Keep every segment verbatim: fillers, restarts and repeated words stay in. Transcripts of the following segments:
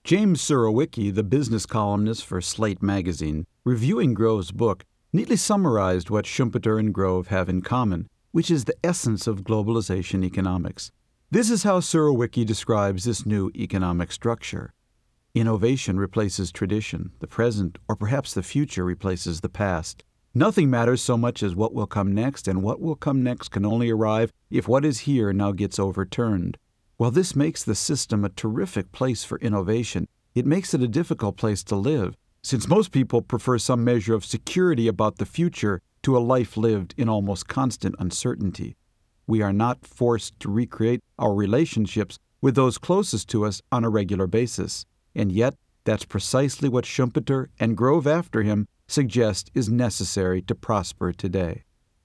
James Surowiecki, the business columnist for Slate magazine, reviewing Grove's book, neatly summarized what Schumpeter and Grove have in common, which is the essence of globalization economics. This is how Surowiecki describes this new economic structure. Innovation replaces tradition, the present, or perhaps the future replaces the past. Nothing matters so much as what will come next, and what will come next can only arrive if what is here now gets overturned. While this makes the system a terrific place for innovation, it makes it a difficult place to live, since most people prefer some measure of security about the future to a life lived in almost constant uncertainty. We are not forced to recreate our relationships with those closest to us on a regular basis, and yet that's precisely what Schumpeter and Grove after him suggest is necessary to prosper today.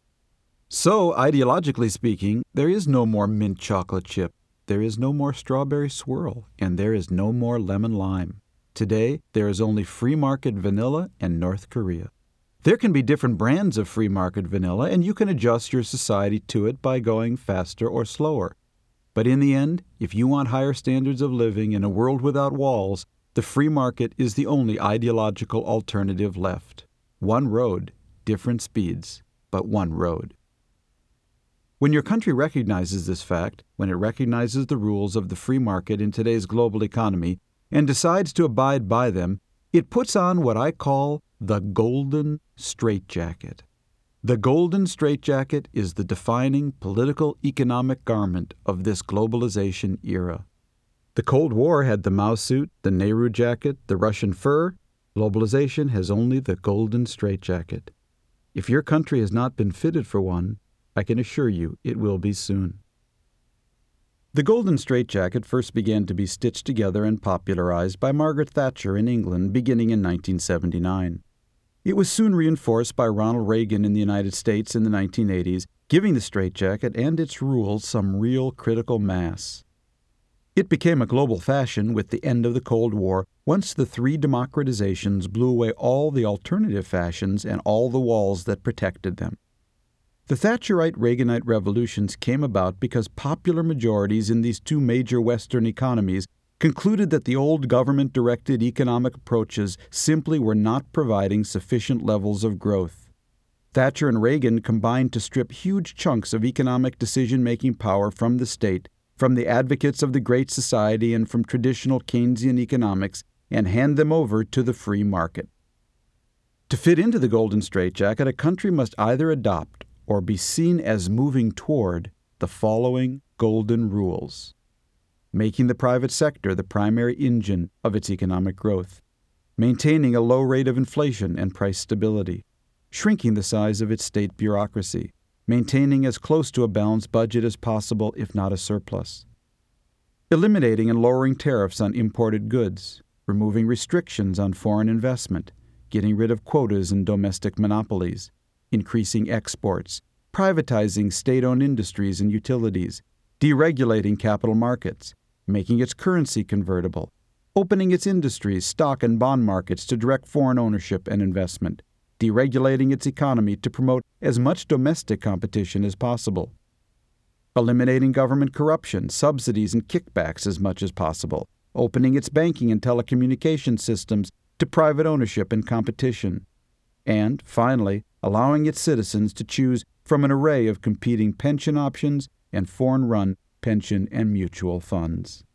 So, ideologically speaking, there is no more mint chocolate chip. There is no more strawberry swirl, and there is no more lemon lime. Today, there is only free market vanilla and North Korea. There can be different brands of free market vanilla, and you can adjust your society to it by going faster or slower. But in the end, if you want higher standards of living in a world without walls, the free market is the only ideological alternative left. One road, different speeds, but one road. When your country recognizes this fact, when it recognizes the rules of the free market in today's global economy and decides to abide by them, it puts on what I call the golden straitjacket. The golden straitjacket is the defining political economic garment of this globalization era. The Cold War had the Mao suit, the Nehru jacket, the Russian fur. Globalization has only the golden straitjacket. If your country has not been fitted for one, I can assure you it will be soon. The golden straitjacket first began to be stitched together and popularized by Margaret Thatcher in England beginning in nineteen seventy-nine. It was soon reinforced by Ronald Reagan in the United States in the nineteen eighties, giving the straitjacket and its rules some real critical mass. It became a global fashion with the end of the Cold War once the three democratizations blew away all the alternative fashions and all the walls that protected them. The Thatcherite-Reaganite revolutions came about because popular majorities in these two major Western economies concluded that the old government-directed economic approaches simply were not providing sufficient levels of growth. Thatcher and Reagan combined to strip huge chunks of economic decision-making power from the state, from the advocates of the Great Society and from traditional Keynesian economics, and hand them over to the free market. To fit into the golden straitjacket, a country must either adopt or be seen as moving toward the following golden rules: making the private sector the primary engine of its economic growth, maintaining a low rate of inflation and price stability, shrinking the size of its state bureaucracy, maintaining as close to a balanced budget as possible, if not a surplus, eliminating and lowering tariffs on imported goods, removing restrictions on foreign investment, getting rid of quotas and domestic monopolies, increasing exports, privatizing state-owned industries and utilities, deregulating capital markets, making its currency convertible, opening its industries, stock and bond markets to direct foreign ownership and investment, deregulating its economy to promote as much domestic competition as possible, eliminating government corruption, subsidies, and kickbacks as much as possible, opening its banking and telecommunication systems to private ownership and competition, and, finally, allowing its citizens to choose from an array of competing pension options and foreign-run pension and mutual funds.